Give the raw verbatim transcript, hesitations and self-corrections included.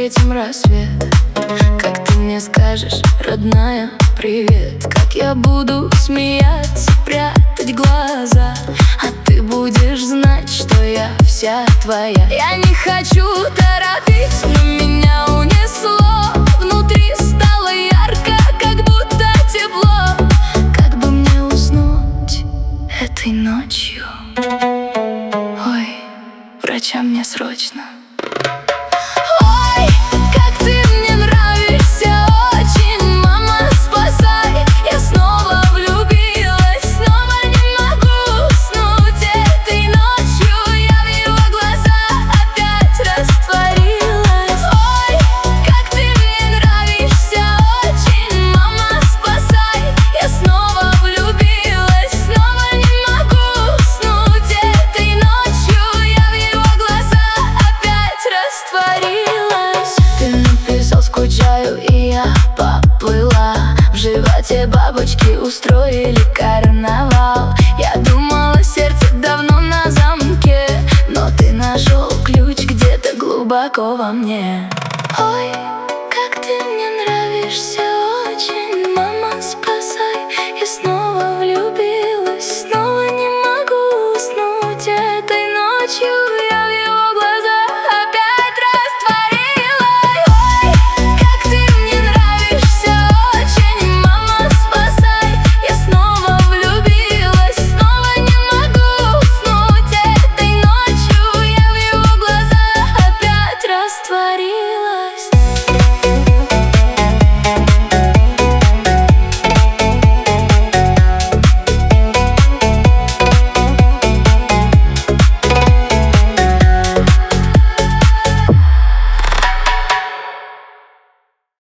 встретим рассвет. Как ты мне скажешь, родная, привет? Как я буду смеяться, прятать глаза, а ты будешь знать, что я вся твоя. Я не хочу торопить, но меня унесло. Внутри стало ярко, как будто тепло. Как бы мне уснуть этой ночью? Ой, врача мне срочно. Ой, как ты мне нравишься очень, мама, спасай. Я снова влюбилась, снова не могу уснуть этой ночью. Я в его глаза опять растворилась. Ой, как ты мне нравишься очень, мама, спасай. Я снова влюбилась, снова не могу уснуть этой ночью. Я в его глаза опять растворилась. Ты написал «скучаю», и я поплыла. В животе бабочки устроили